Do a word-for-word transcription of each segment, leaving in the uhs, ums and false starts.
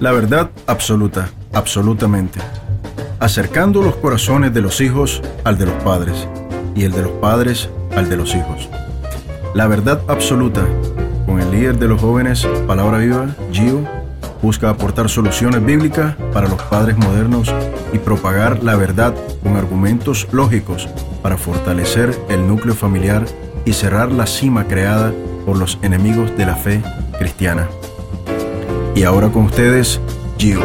La verdad absoluta, absolutamente. Acercando los corazones de los hijos al de los padres, y el de los padres al de los hijos. La verdad absoluta, con el líder de los jóvenes, Palabra Viva, Gio, busca aportar soluciones bíblicas para los padres modernos y propagar la verdad con argumentos lógicos para fortalecer el núcleo familiar y cerrar la cima creada por los enemigos de la fe cristiana. Y ahora con ustedes, Gio.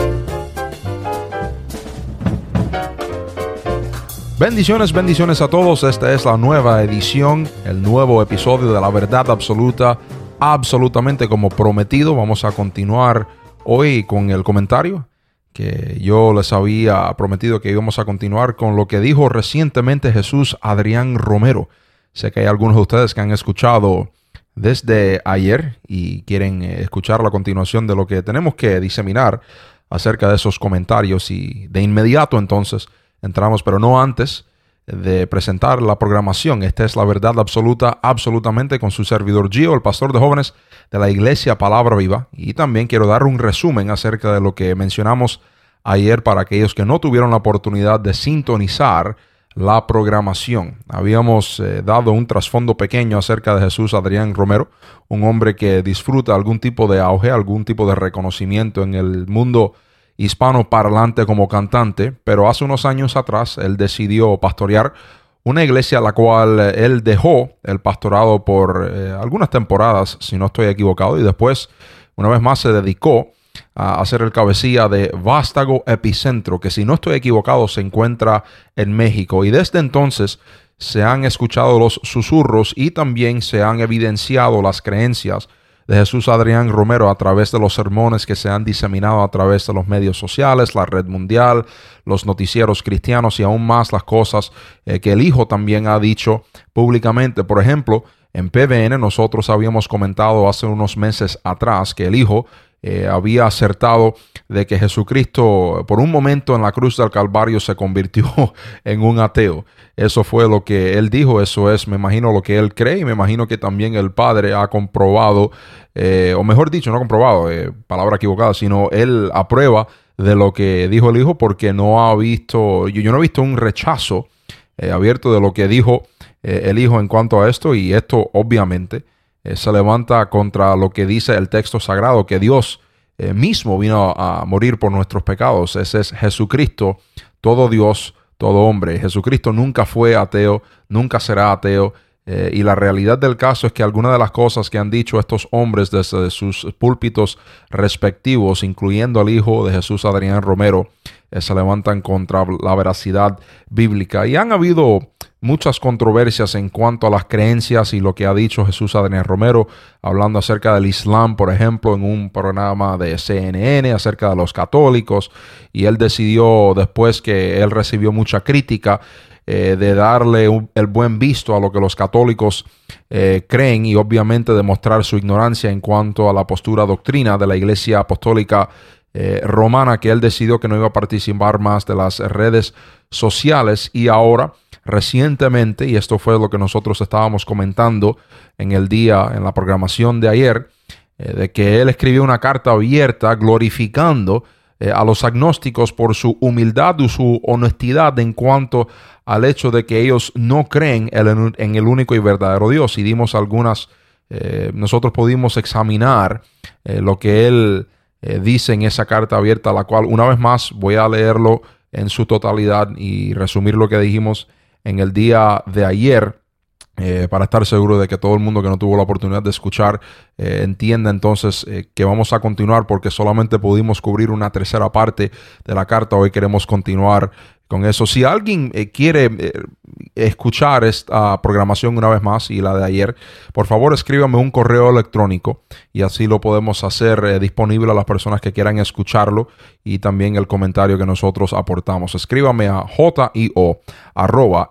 Bendiciones, bendiciones a todos. Esta es la nueva edición, el nuevo episodio de La Verdad Absoluta, absolutamente como prometido. Vamos a continuar hoy con el comentario que yo les había prometido que íbamos a continuar con lo que dijo recientemente Jesús Adrián Romero. Sé que hay algunos de ustedes que han escuchado desde ayer y quieren escuchar la continuación de lo que tenemos que diseminar acerca de esos comentarios, y de inmediato entonces entramos, pero no antes de presentar la programación. Esta es La Verdad Absoluta, absolutamente, con su servidor Gio, el pastor de jóvenes de la Iglesia Palabra Viva, y también quiero dar un resumen acerca de lo que mencionamos ayer para aquellos que no tuvieron la oportunidad de sintonizar la programación. Habíamos eh, dado un trasfondo pequeño acerca de Jesús Adrián Romero, un hombre que disfruta algún tipo de auge, algún tipo de reconocimiento en el mundo hispano parlante como cantante, pero hace unos años atrás él decidió pastorear una iglesia a la cual él dejó el pastorado por eh, algunas temporadas, si no estoy equivocado, y después una vez más se dedicó a hacer el cabecilla de Vástago Epicentro, que si no estoy equivocado se encuentra en México, y desde entonces se han escuchado los susurros y también se han evidenciado las creencias de Jesús Adrián Romero a través de los sermones que se han diseminado a través de los medios sociales, la red mundial, los noticieros cristianos y aún más las cosas eh, que el Hijo también ha dicho públicamente. Por ejemplo, en P B N nosotros habíamos comentado hace unos meses atrás que el Hijo Eh, había acertado de que Jesucristo por un momento en la cruz del Calvario se convirtió en un ateo. Eso fue lo que él dijo, eso es, me imagino, lo que él cree, y me imagino que también el Padre ha comprobado, eh, o mejor dicho, no ha comprobado, eh, palabra equivocada, sino él aprueba de lo que dijo el Hijo, porque no ha visto, yo, yo no he visto un rechazo eh, abierto de lo que dijo eh, el Hijo en cuanto a esto, y esto obviamente Eh, se levanta contra lo que dice el texto sagrado, que Dios eh, mismo vino a, a morir por nuestros pecados. Ese es Jesucristo, todo Dios, todo hombre. Jesucristo nunca fue ateo, nunca será ateo, eh, y la realidad del caso es que algunas de las cosas que han dicho estos hombres desde sus púlpitos respectivos, incluyendo al hijo de Jesús Adrián Romero, eh, se levantan contra la veracidad bíblica. Y han habido muchas controversias en cuanto a las creencias y lo que ha dicho Jesús Adrián Romero, hablando acerca del Islam, por ejemplo, en un programa de C N N, acerca de los católicos, y él decidió, después que él recibió mucha crítica, eh, de darle un, el buen visto a lo que los católicos eh, creen, y obviamente demostrar su ignorancia en cuanto a la postura doctrina de la Iglesia Apostólica eh, Romana, que él decidió que no iba a participar más de las redes sociales. Y ahora, recientemente, y esto fue lo que nosotros estábamos comentando en el día, en la programación de ayer, eh, de que él escribió una carta abierta glorificando eh, a los agnósticos por su humildad y su honestidad en cuanto al hecho de que ellos no creen en, en el único y verdadero Dios. Y dimos algunas, eh, nosotros pudimos examinar eh, lo que él eh, dice en esa carta abierta, la cual una vez más voy a leerlo en su totalidad y resumir lo que dijimos en el día de ayer, eh, para estar seguro de que todo el mundo que no tuvo la oportunidad de escuchar eh, entienda entonces eh, que vamos a continuar, porque solamente pudimos cubrir una tercera parte de la carta. Hoy queremos continuar con eso. Si alguien eh, quiere eh, escuchar esta programación una vez más y la de ayer, por favor escríbame un correo electrónico y así lo podemos hacer eh, disponible a las personas que quieran escucharlo, y también el comentario que nosotros aportamos. Escríbame a jio arroba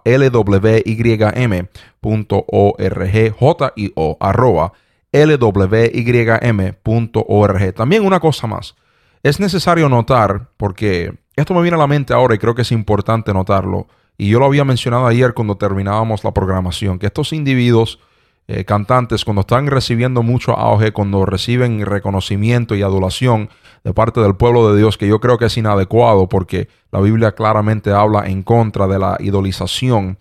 lwym punto org, jio arroba lwym punto org. También una cosa más, es necesario notar, porque esto me viene a la mente ahora y creo que es importante notarlo, y yo lo había mencionado ayer cuando terminábamos la programación, que estos individuos eh, cantantes, cuando están recibiendo mucho auge, cuando reciben reconocimiento y adulación de parte del pueblo de Dios, que yo creo que es inadecuado porque la Biblia claramente habla en contra de la idolización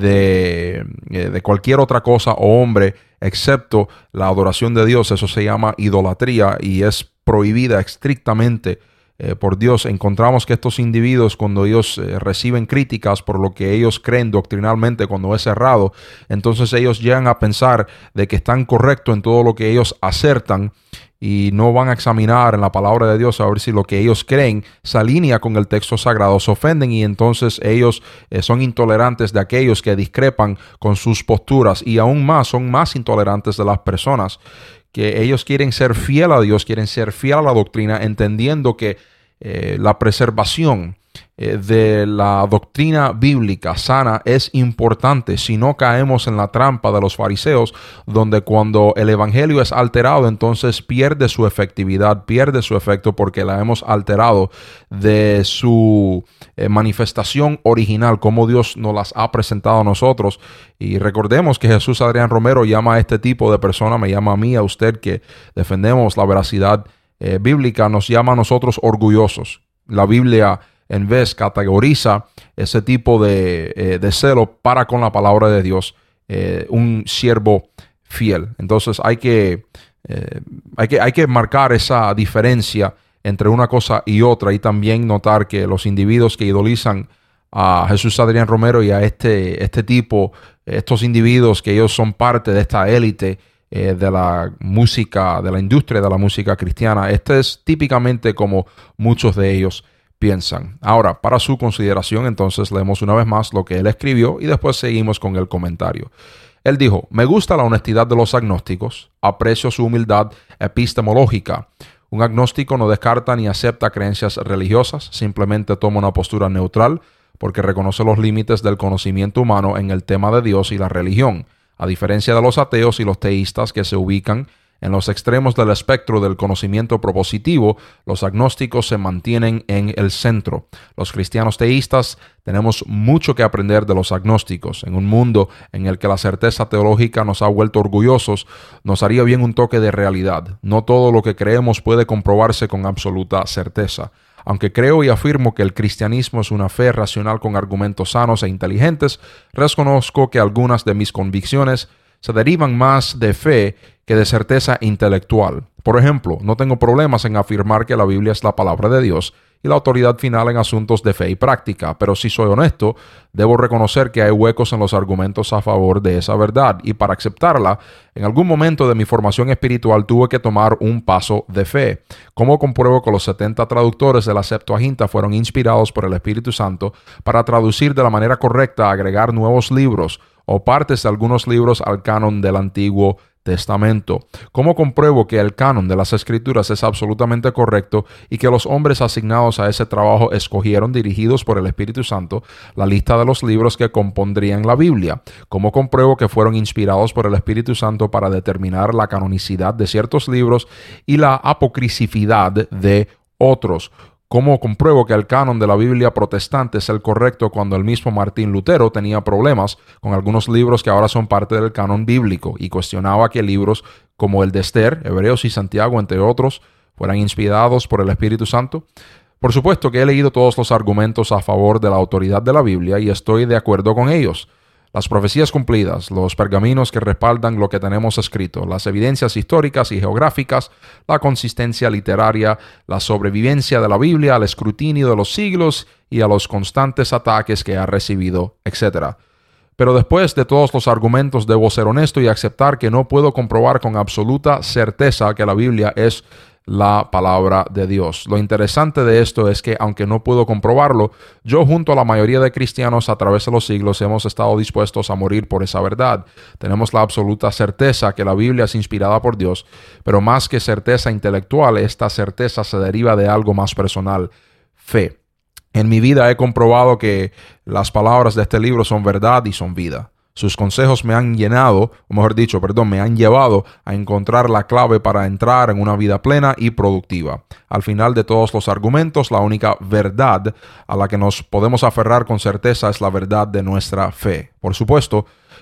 de, de cualquier otra cosa o hombre, excepto la adoración de Dios. Eso se llama idolatría y es prohibida estrictamente eh, por Dios. Encontramos que estos individuos, cuando ellos eh, reciben críticas por lo que ellos creen doctrinalmente, cuando es errado, entonces ellos llegan a pensar de que están correctos en todo lo que ellos acertan, y no van a examinar en la palabra de Dios a ver si lo que ellos creen se alinea con el texto sagrado. Se ofenden y entonces ellos eh, son intolerantes de aquellos que discrepan con sus posturas, y aún más son más intolerantes de las personas que ellos quieren ser fiel a Dios, quieren ser fiel a la doctrina, entendiendo que eh, la preservación eh, de la doctrina bíblica sana es importante, si no caemos en la trampa de los fariseos, donde cuando el evangelio es alterado, entonces pierde su efectividad, pierde su efecto, porque la hemos alterado de su eh, manifestación original, como Dios nos las ha presentado a nosotros. Y recordemos que Jesús Adrián Romero llama a este tipo de persona, me llama a mí, a usted, que defendemos la veracidad eh, bíblica, nos llama a nosotros orgullosos. La Biblia en vez categoriza ese tipo de, eh, de celo para con la palabra de Dios, eh, un siervo fiel. Entonces hay que, eh, hay que, hay que marcar esa diferencia entre una cosa y otra, y también notar que los individuos que idolizan a Jesús Adrián Romero y a este, este tipo, estos individuos que ellos son parte de esta élite eh, de la música, de la industria de la música cristiana, este es típicamente como muchos de ellos piensan. Ahora, para su consideración, entonces leemos una vez más lo que él escribió y después seguimos con el comentario. Él dijo: me gusta la honestidad de los agnósticos, aprecio su humildad epistemológica. Un agnóstico no descarta ni acepta creencias religiosas, simplemente toma una postura neutral porque reconoce los límites del conocimiento humano en el tema de Dios y la religión, a diferencia de los ateos y los teístas que se ubican en los extremos del espectro del conocimiento propositivo. Los agnósticos se mantienen en el centro. Los cristianos teístas tenemos mucho que aprender de los agnósticos. En un mundo en el que la certeza teológica nos ha vuelto orgullosos, nos haría bien un toque de realidad. No todo lo que creemos puede comprobarse con absoluta certeza. Aunque creo y afirmo que el cristianismo es una fe racional con argumentos sanos e inteligentes, reconozco que algunas de mis convicciones se derivan más de fe que de certeza intelectual. Por ejemplo, no tengo problemas en afirmar que la Biblia es la palabra de Dios y la autoridad final en asuntos de fe y práctica, pero si soy honesto, debo reconocer que hay huecos en los argumentos a favor de esa verdad, y para aceptarla, en algún momento de mi formación espiritual tuve que tomar un paso de fe. ¿Cómo compruebo que los setenta traductores de la Septuaginta fueron inspirados por el Espíritu Santo para traducir de la manera correcta, agregar nuevos libros o partes de algunos libros al canon del Antiguo Testamento? ¿Cómo compruebo que el canon de las Escrituras es absolutamente correcto y que los hombres asignados a ese trabajo escogieron, dirigidos por el Espíritu Santo, la lista de los libros que compondrían la Biblia? ¿Cómo compruebo que fueron inspirados por el Espíritu Santo para determinar la canonicidad de ciertos libros y la apocrifidad de otros? ¿Cómo compruebo que el canon de la Biblia protestante es el correcto cuando el mismo Martín Lutero tenía problemas con algunos libros que ahora son parte del canon bíblico y cuestionaba que libros como el de Esther, Hebreos y Santiago, entre otros, fueran inspirados por el Espíritu Santo? Por supuesto que he leído todos los argumentos a favor de la autoridad de la Biblia y estoy de acuerdo con ellos. Las profecías cumplidas, los pergaminos que respaldan lo que tenemos escrito, las evidencias históricas y geográficas, la consistencia literaria, la sobrevivencia de la Biblia al escrutinio de los siglos y a los constantes ataques que ha recibido, etcétera. Pero después de todos los argumentos debo ser honesto y aceptar que no puedo comprobar con absoluta certeza que la Biblia es la palabra de Dios. Lo interesante de esto es que, aunque no puedo comprobarlo, yo junto a la mayoría de cristianos a través de los siglos hemos estado dispuestos a morir por esa verdad. Tenemos la absoluta certeza que la Biblia es inspirada por Dios, pero más que certeza intelectual, esta certeza se deriva de algo más personal: fe. En mi vida he comprobado que las palabras de este libro son verdad y son vida. Sus consejos me han llenado, o mejor dicho, perdón, me han llevado a encontrar la clave para entrar en una vida plena y productiva. Al final de todos los argumentos, la única verdad a la que nos podemos aferrar con certeza es la verdad de nuestra fe. Por supuesto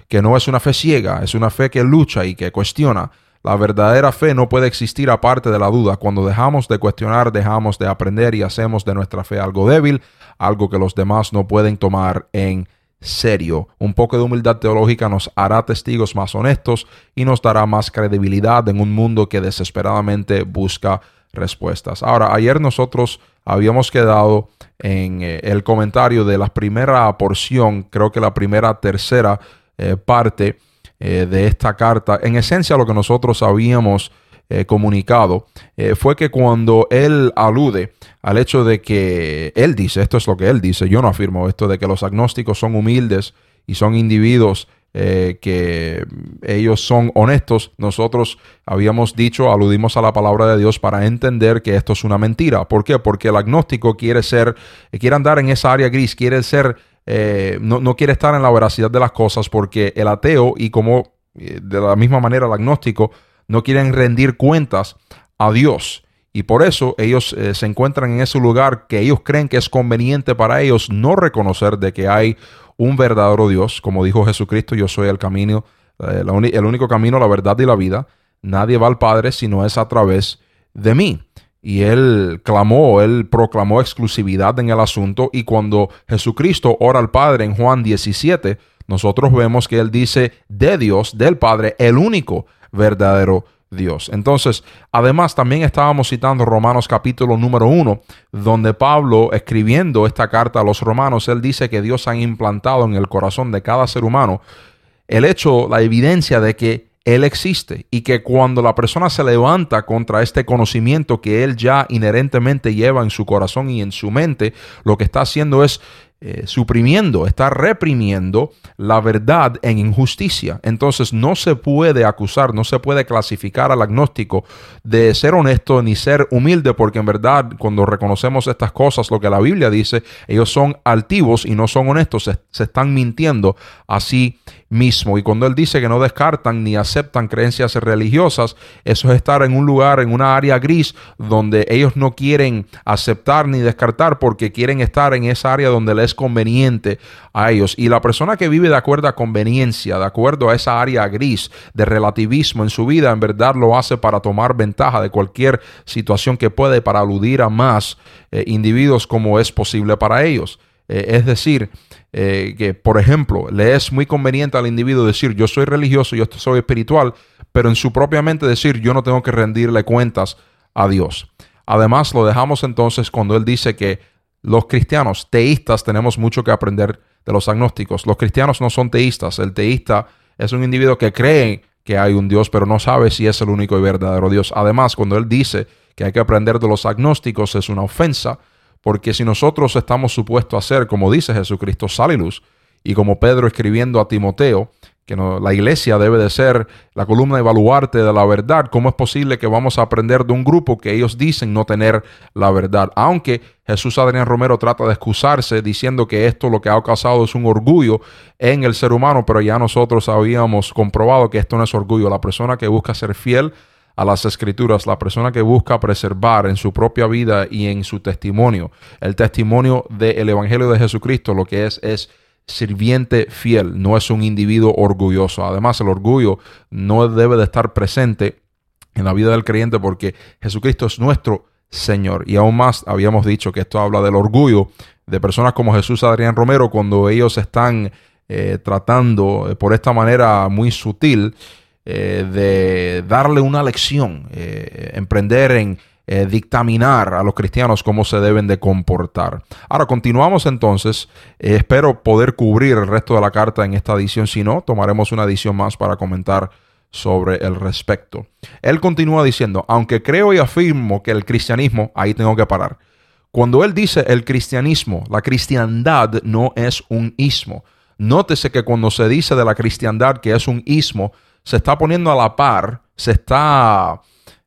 que no es una fe ciega, es una fe que lucha y que cuestiona. La verdadera fe no puede existir aparte de la duda. Cuando dejamos de cuestionar, dejamos de aprender y hacemos de nuestra fe algo débil, algo que los demás no pueden tomar en serio. Un poco de humildad teológica nos hará testigos más honestos y nos dará más credibilidad en un mundo que desesperadamente busca respuestas. Ahora, ayer nosotros habíamos quedado en eh, el comentario de la primera porción, creo que la primera tercera eh, parte eh, de esta carta. En esencia, lo que nosotros habíamos eh, comunicado eh, fue que cuando él alude al hecho de que él dice, esto es lo que él dice, yo no afirmo esto, de que los agnósticos son humildes y son individuos Eh, que ellos son honestos, nosotros habíamos dicho, aludimos a la palabra de Dios para entender que esto es una mentira. ¿Por qué? Porque el agnóstico quiere ser, quiere andar en esa área gris, quiere ser, eh, no, no quiere estar en la veracidad de las cosas, porque el ateo y como de la misma manera el agnóstico no quieren rendir cuentas a Dios. Y por eso ellos eh, se encuentran en ese lugar que ellos creen que es conveniente para ellos no reconocer de que hay un verdadero Dios. Como dijo Jesucristo, yo soy el camino, eh, la el único camino, la verdad y la vida. Nadie va al Padre si no es a través de mí. Y él clamó, él proclamó exclusividad en el asunto. Y cuando Jesucristo ora al Padre en Juan diecisiete, nosotros vemos que él dice de Dios, del Padre, el único verdadero Dios. Entonces, además también estábamos citando Romanos capítulo número uno, donde Pablo, escribiendo esta carta a los romanos, él dice que Dios ha implantado en el corazón de cada ser humano el hecho, la evidencia de que Él existe, y que cuando la persona se levanta contra este conocimiento que él ya inherentemente lleva en su corazón y en su mente, lo que está haciendo es Eh, suprimiendo, está reprimiendo la verdad en injusticia. Entonces no se puede acusar, no se puede clasificar al agnóstico de ser honesto ni ser humilde, porque en verdad cuando reconocemos estas cosas, lo que la Biblia dice, ellos son altivos y no son honestos, se, se están mintiendo a sí mismo. Y cuando él dice que no descartan ni aceptan creencias religiosas, eso es estar en un lugar, en una área gris, donde ellos no quieren aceptar ni descartar, porque quieren estar en esa área donde les conveniente a ellos. Y la persona que vive de acuerdo a conveniencia, de acuerdo a esa área gris de relativismo en su vida, en verdad lo hace para tomar ventaja de cualquier situación que puede, para aludir a más eh, individuos como es posible para ellos. Eh, es decir, eh, que por ejemplo, le es muy conveniente al individuo decir yo soy religioso, yo soy espiritual, pero en su propia mente decir yo no tengo que rendirle cuentas a Dios. Además, lo dejamos entonces cuando él dice que los cristianos teístas tenemos mucho que aprender de los agnósticos. Los cristianos no son teístas. El teísta es un individuo que cree que hay un Dios, pero no sabe si es el único y verdadero Dios. Además, cuando él dice que hay que aprender de los agnósticos, es una ofensa, porque si nosotros estamos supuestos a ser, como dice Jesucristo, sal y luz, y como Pedro escribiendo a Timoteo, que no, la iglesia debe de ser la columna y baluarte de la verdad, ¿cómo es posible que vamos a aprender de un grupo que ellos dicen no tener la verdad? Aunque Jesús Adrián Romero trata de excusarse diciendo que esto lo que ha causado es un orgullo en el ser humano, pero ya nosotros habíamos comprobado que esto no es orgullo. La persona que busca ser fiel a las Escrituras, la persona que busca preservar en su propia vida y en su testimonio, el testimonio del Evangelio de Jesucristo, lo que es es sirviente fiel, no es un individuo orgulloso. Además, el orgullo no debe de estar presente en la vida del creyente, porque Jesucristo es nuestro Señor. Y aún más, habíamos dicho que esto habla del orgullo de personas como Jesús Adrián Romero, cuando ellos están eh, tratando eh, por esta manera muy sutil eh, de darle una lección, eh, emprender en Eh, dictaminar a los cristianos cómo se deben de comportar. Ahora continuamos entonces. Eh, espero poder cubrir el resto de la carta en esta edición. Si no, tomaremos una edición más para comentar sobre el respecto. Él continúa diciendo, aunque creo y afirmo que el cristianismo, ahí tengo que parar. Cuando él dice el cristianismo, la cristiandad no es un ismo. Nótese que cuando se dice de la cristiandad que es un ismo, se está poniendo a la par, se está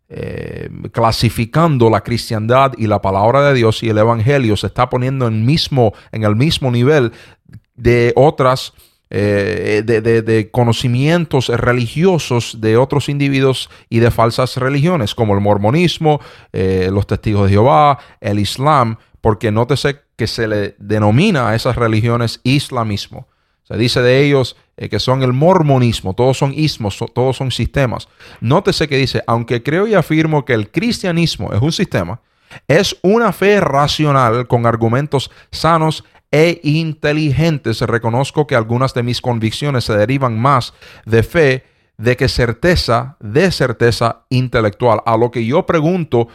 Eh, clasificando la cristiandad y la palabra de Dios y el evangelio, se está poniendo en, mismo, en el mismo nivel de otras eh, de, de, de conocimientos religiosos de otros individuos y de falsas religiones como el mormonismo, eh, los testigos de Jehová, el Islam, porque nótese que se le denomina a esas religiones islamismo. Se dice de ellos eh, que son el mormonismo, todos son ismos, so, todos son sistemas. Nótese que dice, aunque creo y afirmo que el cristianismo es un sistema, es una fe racional con argumentos sanos e inteligentes. Reconozco que algunas de mis convicciones se derivan más de fe de que certeza, de certeza intelectual. A lo que yo pregunto,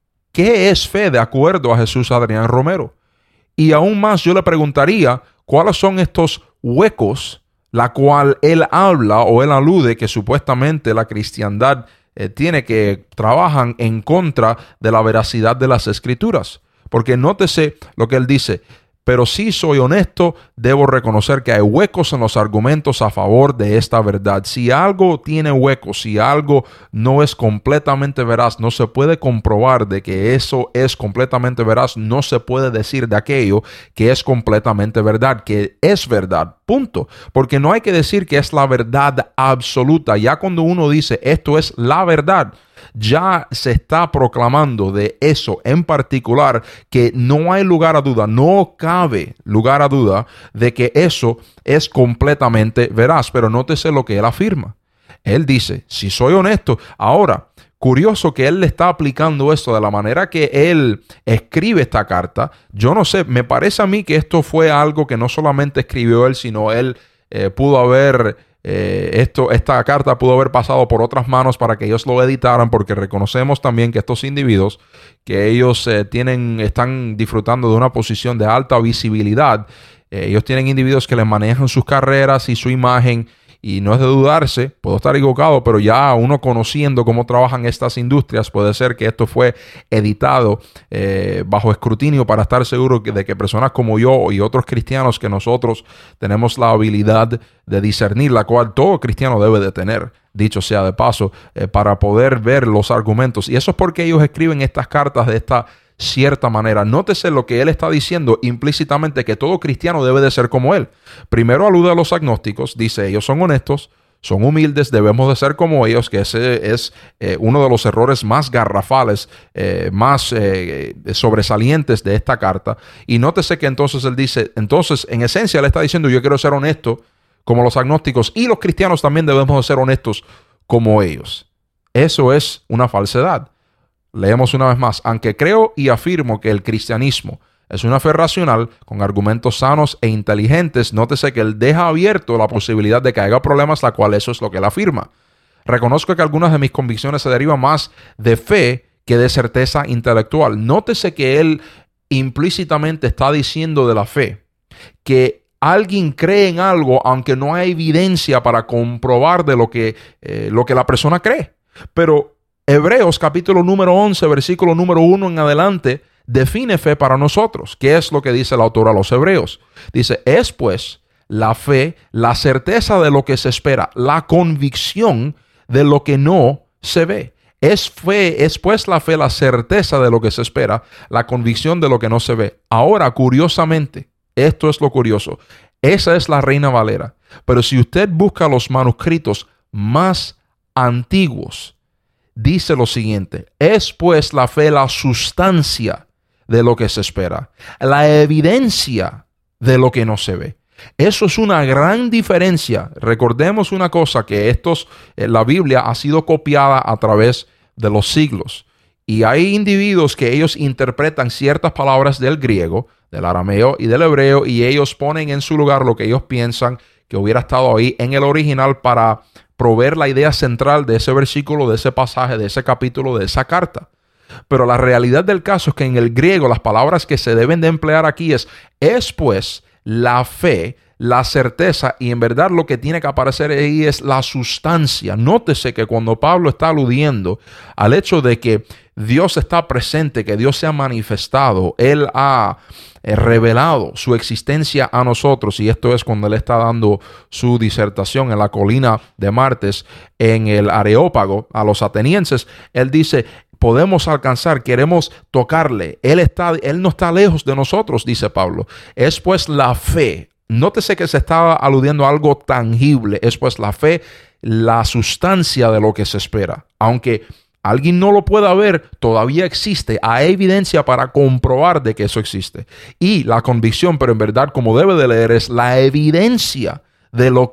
¿qué es fe de acuerdo a Jesús Adrián Romero? Y aún más yo le preguntaría, ¿cuáles son estos huecos la cual él habla o él alude que supuestamente la cristiandad eh, tiene que trabajan en contra de la veracidad de las escrituras? Porque nótese lo que él dice, pero si soy honesto, debo reconocer que hay huecos en los argumentos a favor de esta verdad. Si algo tiene huecos, si algo no es completamente veraz, no se puede comprobar de que eso es completamente veraz, no se puede decir de aquello que es completamente verdad, que es verdad, punto. Porque no hay que decir que es la verdad absoluta. Ya cuando uno dice esto es la verdad, ya se está proclamando de eso en particular que no hay lugar a duda, no cabe lugar a duda de que eso es completamente veraz. Pero nótese lo que él afirma. Él dice, si soy honesto, ahora, curioso que él le está aplicando esto de la manera que él escribe esta carta. Yo no sé, me parece a mí que esto fue algo que no solamente escribió él, sino él eh, pudo haber... Eh, esto, esta carta pudo haber pasado por otras manos para que ellos lo editaran, porque reconocemos también que estos individuos, que ellos eh, tienen, están disfrutando de una posición de alta visibilidad, eh, ellos tienen individuos que les manejan sus carreras y su imagen, y no es de dudarse, puedo estar equivocado, pero ya uno conociendo cómo trabajan estas industrias, puede ser que esto fue editado eh, bajo escrutinio para estar seguro de que personas como yo y otros cristianos que nosotros tenemos la habilidad de discernir, la cual todo cristiano debe de tener, dicho sea de paso, eh, para poder ver los argumentos. Y eso es porque ellos escriben estas cartas de esta cierta manera. Nótese lo que él está diciendo implícitamente, que todo cristiano debe de ser como él. Primero alude a los agnósticos, dice, ellos son honestos, son humildes, debemos de ser como ellos, que ese es eh, uno de los errores más garrafales, eh, más eh, sobresalientes de esta carta. Y nótese que entonces él dice, entonces en esencia él está diciendo, yo quiero ser honesto como los agnósticos, y los cristianos también debemos de ser honestos como ellos. Eso es una falsedad. Leemos una vez más, aunque creo y afirmo que el cristianismo es una fe racional con argumentos sanos e inteligentes, nótese que él deja abierto la posibilidad de que haya problemas, la cual eso es lo que él afirma. Reconozco que algunas de mis convicciones se derivan más de fe que de certeza intelectual. Nótese que él implícitamente está diciendo de la fe que alguien cree en algo aunque no hay evidencia para comprobar de lo que, eh, lo que la persona cree. Pero Hebreos capítulo número once, versículo número uno en adelante, define fe para nosotros. ¿Qué es lo que dice el autor a los Hebreos? Dice, es pues la fe, la certeza de lo que se espera, la convicción de lo que no se ve. Es fe, es pues la fe, la certeza de lo que se espera, la convicción de lo que no se ve. Ahora, curiosamente, esto es lo curioso, esa es la Reina Valera. Pero si usted busca los manuscritos más antiguos, dice lo siguiente, es pues la fe la sustancia de lo que se espera, la evidencia de lo que no se ve. Eso es una gran diferencia. Recordemos una cosa, que estos, eh, la Biblia ha sido copiada a través de los siglos. Y hay individuos que ellos interpretan ciertas palabras del griego, del arameo y del hebreo, y ellos ponen en su lugar lo que ellos piensan que hubiera estado ahí en el original para proveer la idea central de ese versículo, de ese pasaje, de ese capítulo, de esa carta. Pero la realidad del caso es que en el griego las palabras que se deben de emplear aquí es, es pues la fe, la certeza, y en verdad lo que tiene que aparecer ahí es la sustancia. Nótese que cuando Pablo está aludiendo al hecho de que Dios está presente, que Dios se ha manifestado, Él ha eh, revelado su existencia a nosotros, y esto es cuando Él está dando su disertación en la colina de Martes, en el Areópago, a los atenienses. Él dice, podemos alcanzar, queremos tocarle. Él, está, él no está lejos de nosotros, dice Pablo. Es pues la fe. Nótese que se está aludiendo a algo tangible. Es pues la fe, la sustancia de lo que se espera. Aunque alguien no lo pueda ver, todavía existe. Hay evidencia para comprobar de que eso existe. Y la convicción, pero en verdad como debe de leer, es la evidencia de lo que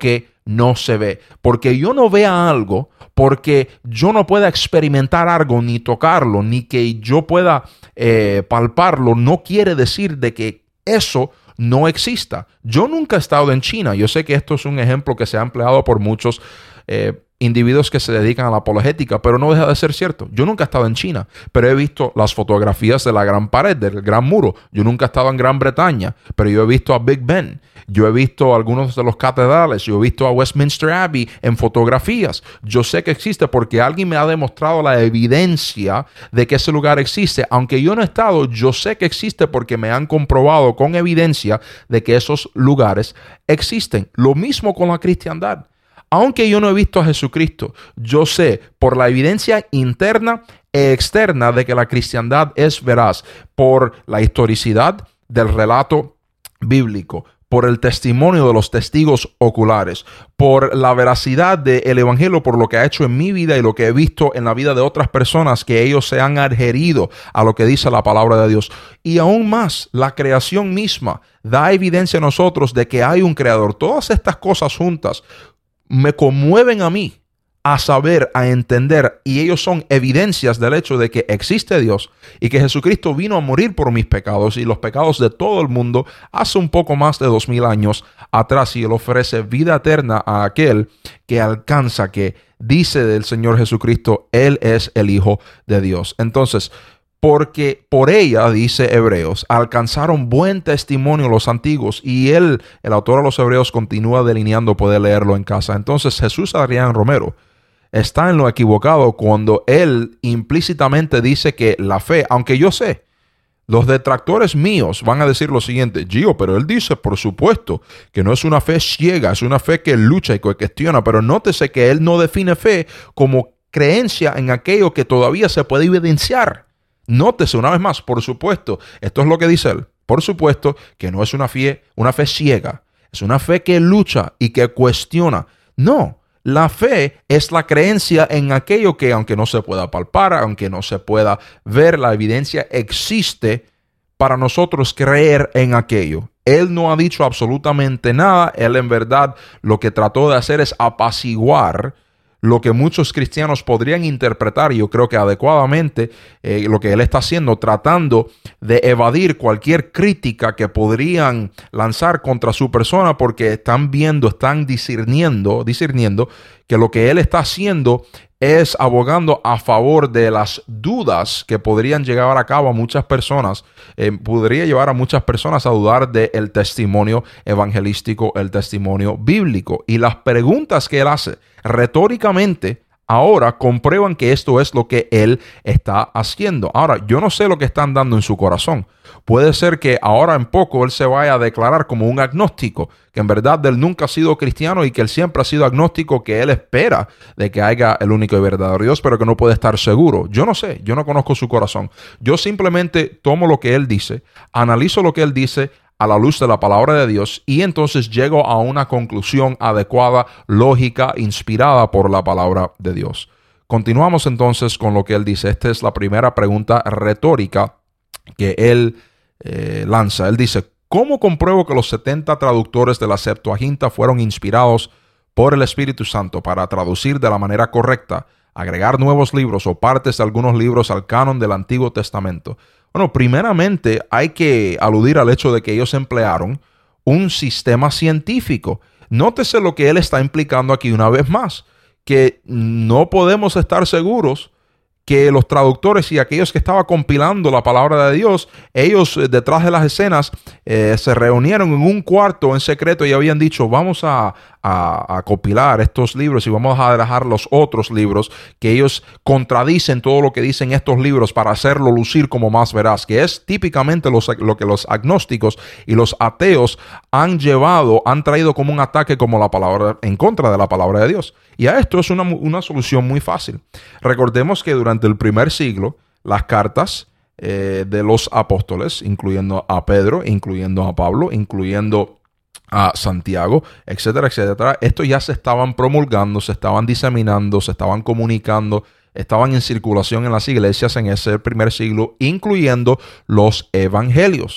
no se ve. Porque yo no vea algo, porque yo no pueda experimentar algo, ni tocarlo, ni que yo pueda eh, palparlo, no quiere decir de que eso no exista. Yo nunca he estado en China. Yo sé que esto es un ejemplo que se ha empleado por muchos eh, individuos que se dedican a la apologética, pero no deja de ser cierto. Yo nunca he estado en China, pero he visto las fotografías de la Gran Pared, del Gran Muro. Yo nunca he estado en Gran Bretaña, pero yo he visto a Big Ben. Yo he visto algunos de los catedrales. Yo he visto a Westminster Abbey en fotografías. Yo sé que existe porque alguien me ha demostrado la evidencia de que ese lugar existe. Aunque yo no he estado, yo sé que existe porque me han comprobado con evidencia de que esos lugares existen. Lo mismo con la cristiandad. Aunque yo no he visto a Jesucristo, yo sé por la evidencia interna e externa de que la cristiandad es veraz, por la historicidad del relato bíblico, por el testimonio de los testigos oculares, por la veracidad del evangelio, por lo que ha hecho en mi vida y lo que he visto en la vida de otras personas, que ellos se han adherido a lo que dice la palabra de Dios. Y aún más, la creación misma da evidencia a nosotros de que hay un creador. Todas estas cosas juntas me conmueven a mí a saber, a entender, y ellos son evidencias del hecho de que existe Dios y que Jesucristo vino a morir por mis pecados y los pecados de todo el mundo hace un poco más de dos mil años atrás, y Él ofrece vida eterna a aquel que alcanza, que dice del Señor Jesucristo, Él es el Hijo de Dios. Entonces, porque por ella, dice Hebreos, alcanzaron buen testimonio los antiguos, y él, el autor de los Hebreos, continúa delineando, poder leerlo en casa. Entonces Jesús Adrián Romero está en lo equivocado cuando él implícitamente dice que la fe, aunque yo sé, los detractores míos van a decir lo siguiente: Gio, pero él dice, por supuesto, que no es una fe ciega, es una fe que lucha y que cuestiona, pero nótese que él no define fe como creencia en aquello que todavía se puede evidenciar. Nótese una vez más, por supuesto, esto es lo que dice él, por supuesto que no es una fe, una fe ciega, es una fe que lucha y que cuestiona. No, la fe es la creencia en aquello que, aunque no se pueda palpar, aunque no se pueda ver, la evidencia existe para nosotros creer en aquello. Él no ha dicho absolutamente nada. Él en verdad lo que trató de hacer es apaciguar lo que muchos cristianos podrían interpretar, y yo creo que adecuadamente, eh, lo que él está haciendo, tratando de evadir cualquier crítica que podrían lanzar contra su persona, porque están viendo, están discerniendo, discerniendo que lo que él está haciendo es abogando a favor de las dudas que podrían llevar a cabo a muchas personas, eh, podría llevar a muchas personas a dudar del testimonio evangelístico, el testimonio bíblico. Y las preguntas que él hace retóricamente ahora comprueban que esto es lo que él está haciendo. Ahora, yo no sé lo que están dando en su corazón. Puede ser que ahora en poco él se vaya a declarar como un agnóstico, que en verdad él nunca ha sido cristiano y que él siempre ha sido agnóstico, que él espera de que haya el único y verdadero Dios, pero que no puede estar seguro. Yo no sé, yo no conozco su corazón. Yo simplemente tomo lo que él dice, analizo lo que él dice a la luz de la palabra de Dios, y entonces llego a una conclusión adecuada, lógica, inspirada por la palabra de Dios. Continuamos entonces con lo que él dice. Esta es la primera pregunta retórica que él eh, lanza. Él dice: ¿cómo compruebo que los setenta traductores de la Septuaginta fueron inspirados por el Espíritu Santo para traducir de la manera correcta, agregar nuevos libros o partes de algunos libros al canon del Antiguo Testamento? Bueno, primeramente hay que aludir al hecho de que ellos emplearon un sistema científico. Nótese lo que él está implicando aquí una vez más, que no podemos estar seguros que los traductores y aquellos que estaban compilando la palabra de Dios, ellos eh, detrás de las escenas eh, se reunieron en un cuarto en secreto y habían dicho: vamos a, a, a compilar estos libros y vamos a dejar los otros libros que ellos contradicen todo lo que dicen estos libros para hacerlo lucir como más veraz, que es típicamente los, lo que los agnósticos y los ateos han llevado, han traído como un ataque como la palabra, en contra de la palabra de Dios. Y a esto es una, una solución muy fácil. Recordemos que durante el primer siglo, las cartas eh, de los apóstoles, incluyendo a Pedro, incluyendo a Pablo, incluyendo a Santiago, etcétera, etcétera, esto ya se estaban promulgando, se estaban diseminando, se estaban comunicando, estaban en circulación en las iglesias en ese primer siglo, incluyendo los evangelios.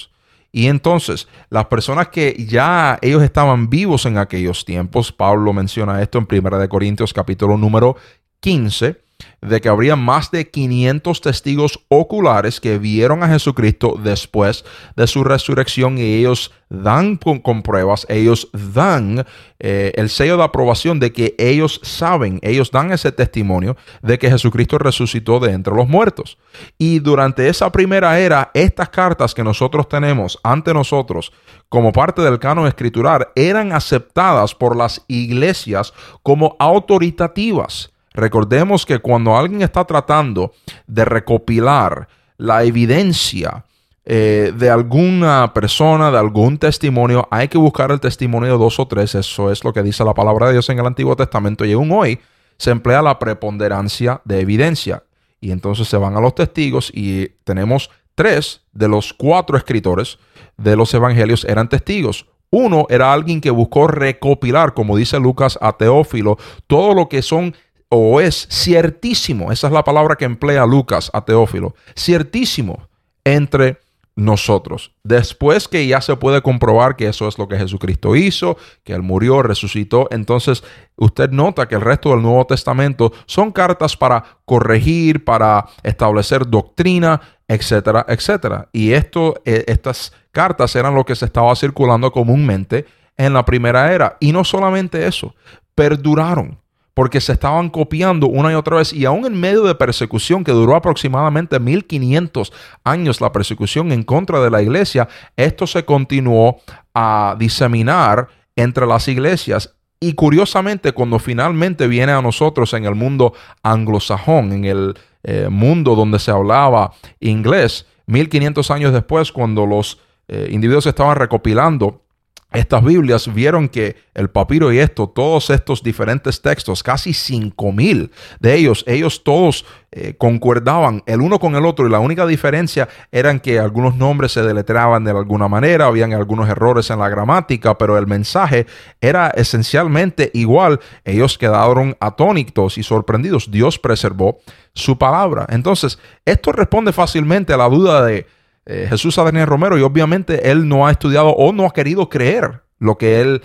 Y entonces, las personas que ya ellos estaban vivos en aquellos tiempos, Pablo menciona esto en primera de Corintios capítulo número quince, de que habría más de quinientos testigos oculares que vieron a Jesucristo después de su resurrección, y ellos dan con, con pruebas, ellos dan eh, el sello de aprobación de que ellos saben, ellos dan ese testimonio de que Jesucristo resucitó de entre los muertos. Y durante esa primera era, estas cartas que nosotros tenemos ante nosotros como parte del canon escritural eran aceptadas por las iglesias como autoritativas. Recordemos que cuando alguien está tratando de recopilar la evidencia eh, de alguna persona, de algún testimonio, hay que buscar el testimonio de dos o tres. Eso es lo que dice la palabra de Dios en el Antiguo Testamento, y aún hoy se emplea la preponderancia de evidencia. Y entonces se van a los testigos, y tenemos tres de los cuatro escritores de los evangelios eran testigos. Uno era alguien que buscó recopilar, como dice Lucas a Teófilo, todo lo que son o es ciertísimo, esa es la palabra que emplea Lucas a Teófilo, ciertísimo entre nosotros. Después que ya se puede comprobar que eso es lo que Jesucristo hizo, que Él murió, resucitó, entonces usted nota que el resto del Nuevo Testamento son cartas para corregir, para establecer doctrina, etcétera, etcétera. Y esto, eh, estas cartas eran lo que se estaba circulando comúnmente en la primera era. Y no solamente eso, perduraron, porque se estaban copiando una y otra vez, y aún en medio de persecución que duró aproximadamente mil quinientos años, la persecución en contra de la iglesia, esto se continuó a diseminar entre las iglesias. Y curiosamente, cuando finalmente viene a nosotros en el mundo anglosajón, en el eh, mundo donde se hablaba inglés, mil quinientos años después, cuando los eh, individuos estaban recopilando estas Biblias, vieron que el papiro y esto, todos estos diferentes textos, casi cinco mil de ellos, ellos todos eh, concordaban el uno con el otro, y la única diferencia eran que algunos nombres se deletreaban de alguna manera, habían algunos errores en la gramática, pero el mensaje era esencialmente igual. Ellos quedaron atónitos y sorprendidos. Dios preservó su palabra. Entonces, esto responde fácilmente a la duda de Eh, Jesús Adrián Romero, y obviamente él no ha estudiado o no ha querido creer lo que él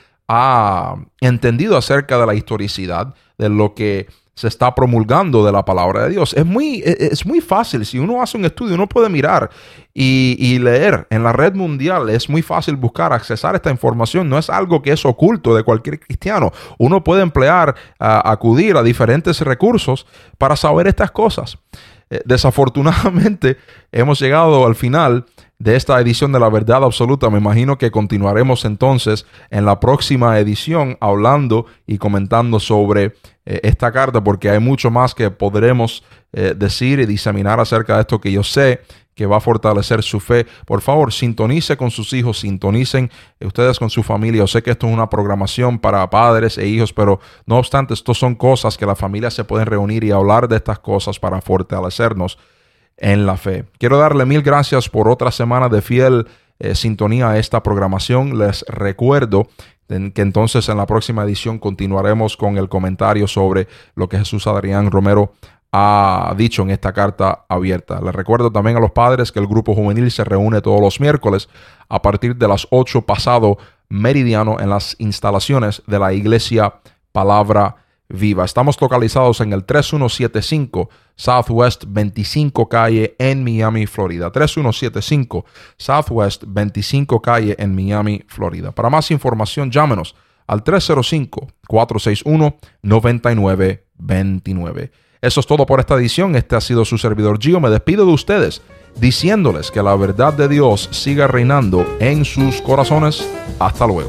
ha entendido acerca de la historicidad de lo que se está promulgando de la palabra de Dios. Es muy, es muy fácil. Si uno hace un estudio, uno puede mirar y, y leer en la red mundial. Es muy fácil buscar, accesar esta información. No es algo que es oculto de cualquier cristiano. Uno puede emplear, uh, acudir a diferentes recursos para saber estas cosas. Eh, desafortunadamente hemos llegado al final de esta edición de La Verdad Absoluta. Me imagino que continuaremos entonces en la próxima edición hablando y comentando sobre eh, esta carta, porque hay mucho más que podremos eh, decir y diseminar acerca de esto, que yo sé que va a fortalecer su fe. Por favor, sintonice con sus hijos, sintonicen ustedes con su familia. Yo sé que esto es una programación para padres e hijos, pero no obstante, estos son cosas que las familias se pueden reunir y hablar de estas cosas para fortalecernos en la fe. Quiero darle mil gracias por otra semana de fiel eh, sintonía a esta programación. Les recuerdo que entonces en la próxima edición continuaremos con el comentario sobre lo que Jesús Adrián Romero ha dicho en esta carta abierta. Les recuerdo también a los padres que el grupo juvenil se reúne todos los miércoles a partir de las ocho pasado meridiano en las instalaciones de la iglesia Palabra Viva. Estamos localizados en el tres uno siete cinco Southwest veinticinco Calle en Miami, Florida. tres uno siete cinco Southwest veinticinco Calle en Miami, Florida. Para más información, llámenos al tres cero cinco, cuatro seis uno, nueve nueve dos nueve. Eso es todo por esta edición. Este ha sido su servidor Gio. Me despido de ustedes diciéndoles que la verdad de Dios siga reinando en sus corazones. Hasta luego.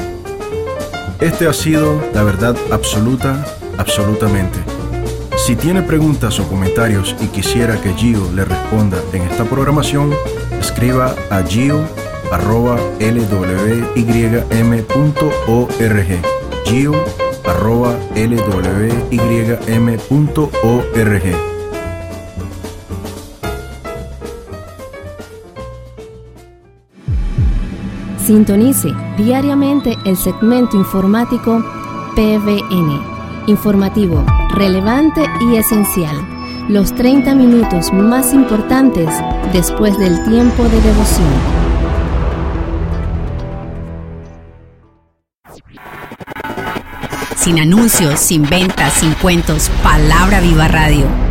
Este ha sido La Verdad Absoluta, absolutamente. Si tiene preguntas o comentarios y quisiera que Gio le responda en esta programación, escriba a gio arroba l w y m punto org. Gio arroba l w y m punto org. Sintonice diariamente el segmento informático P V N, informativo, relevante y esencial. Los treinta minutos más importantes después del tiempo de devoción. sin anuncios, sin ventas, sin cuentos. Palabra Viva Radio.